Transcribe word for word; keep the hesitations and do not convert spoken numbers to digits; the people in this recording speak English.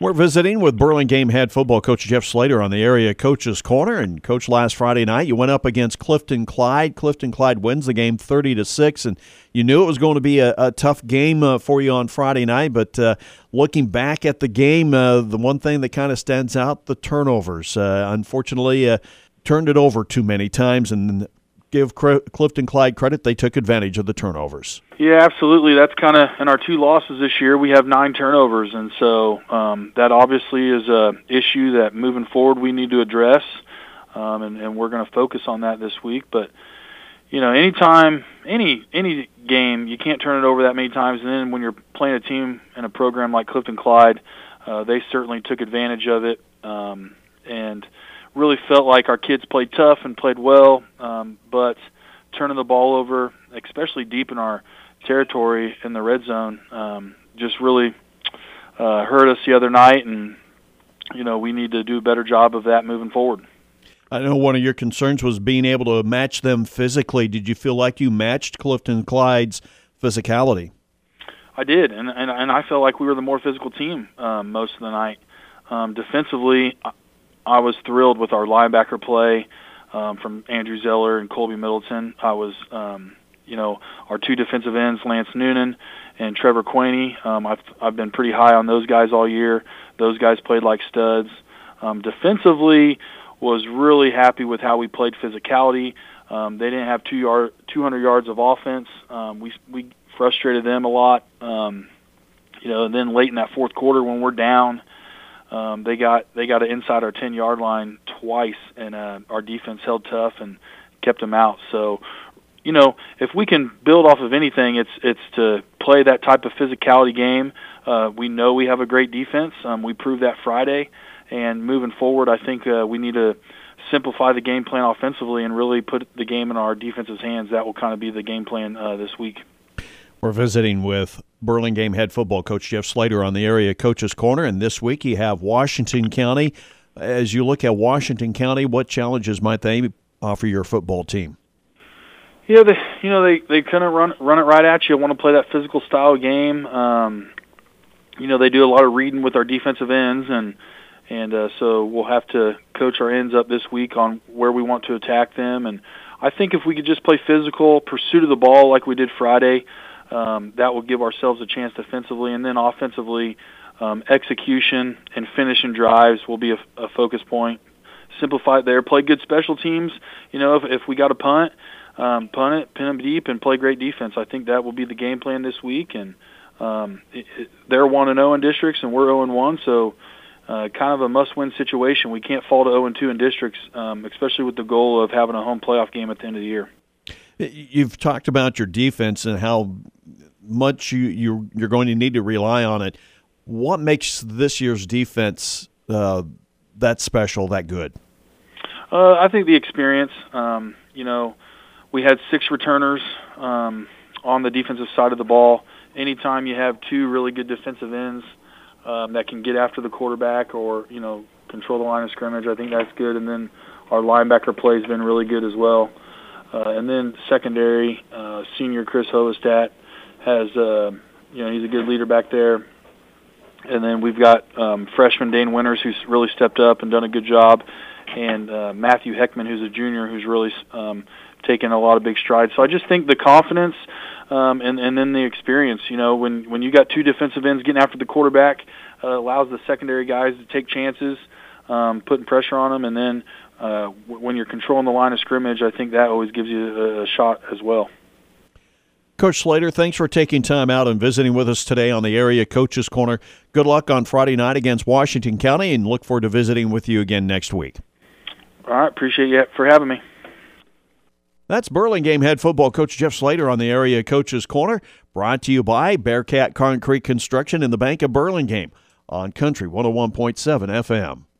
We're visiting with Burlingame head football coach Jeff Slater on the Area Coaches Corner. And, Coach, last Friday night you went up against Clifton Clyde. Clifton Clyde wins the game thirty to six, and you knew it was going to be a, a tough game uh, for you on Friday night. But uh, looking back at the game, uh, the one thing that kind of stands out, the turnovers. Uh, unfortunately, uh, turned it over too many times, and give Clifton Clyde credit, they took advantage of the turnovers. Yeah, absolutely. That's kind of in our two losses this year. We have nine turnovers, and so um, that obviously is a issue that moving forward we need to address, um, and, and we're going to focus on that this week. But you know, anytime, any any game, you can't turn it over that many times. And then when you're playing a team in a program like Clifton Clyde, uh, they certainly took advantage of it, um, and really felt like our kids played tough and played well, um, but turning the ball over, especially deep in our territory in the red zone, um, just really uh, hurt us the other night, and you know we need to do a better job of that moving forward. I know one of your concerns was being able to match them physically. Did you feel like you matched Clifton Clyde's physicality? I did, and and, and I felt like we were the more physical team um, most of the night. Um, defensively, I was thrilled with our linebacker play um, from Andrew Zeller and Colby Middleton. I was, um, you know, our two defensive ends, Lance Noonan and Trevor Quaney. Um, I've I've been pretty high on those guys all year. Those guys played like studs. Um, defensively, was really happy with how we played physicality. Um, they didn't have two yard, two hundred yards of offense. Um, we we frustrated them a lot. Um, you know, and then late in that fourth quarter when we're down, Um, they got they got it inside our ten-yard line twice, and uh, our defense held tough and kept them out. So, you know, if we can build off of anything, it's it's to play that type of physicality game. Uh, we know we have a great defense. Um, we proved that Friday, and moving forward, I think uh, we need to simplify the game plan offensively and really put the game in our defense's hands. That will kind of be the game plan uh, this week. We're visiting with Burlingame head football coach Jeff Slater on the Area Coaches Corner, and this week you have Washington County. As you look at Washington County, what challenges might they offer your football team? Yeah, they you know they they kind of run run it right at you. Want to play that physical style game. Um, you know they do a lot of reading with our defensive ends, and and uh, so we'll have to coach our ends up this week on where we want to attack them. And I think if we could just play physical, pursuit of the ball like we did Friday. Um, that will give ourselves a chance defensively, and then offensively, um, execution and finishing drives will be a, a focus point. Simplify it there. Play good special teams. You know, if, if we got a punt, um, punt it, pin them deep, and play great defense. I think that will be the game plan this week. And um, it, it, they're one and zero in districts, and we're zero and one, so uh, kind of a must-win situation. We can't fall to zero and two in districts, um, especially with the goal of having a home playoff game at the end of the year. You've talked about your defense and how much you, you, you're going to need to rely on it. What makes this year's defense uh, that special, that good? Uh, I think the experience. Um, you know, we had six returners um, on the defensive side of the ball. Anytime you have two really good defensive ends um, that can get after the quarterback or, you know, control the line of scrimmage, I think that's good. And then our linebacker play has been really good as well. Uh, and then secondary, uh, senior Chris Hovestat has, uh, you know, he's a good leader back there. And then we've got um, freshman Dane Winters, who's really stepped up and done a good job, and uh, Matthew Heckman, who's a junior, who's really um, taken a lot of big strides. So I just think the confidence um, and, and then the experience, you know, when, when you got two defensive ends getting after the quarterback, uh, allows the secondary guys to take chances, um, putting pressure on them, and then Uh, when you're controlling the line of scrimmage, I think that always gives you a, a shot as well. Coach Slater, thanks for taking time out and visiting with us today on the Area Coaches Corner. Good luck on Friday night against Washington County, and look forward to visiting with you again next week. All right, appreciate you for having me. That's Burlingame head football coach Jeff Slater on the Area Coaches Corner, brought to you by Bearcat Concrete Construction and the Bank of Burlingame on Country one oh one point seven F M.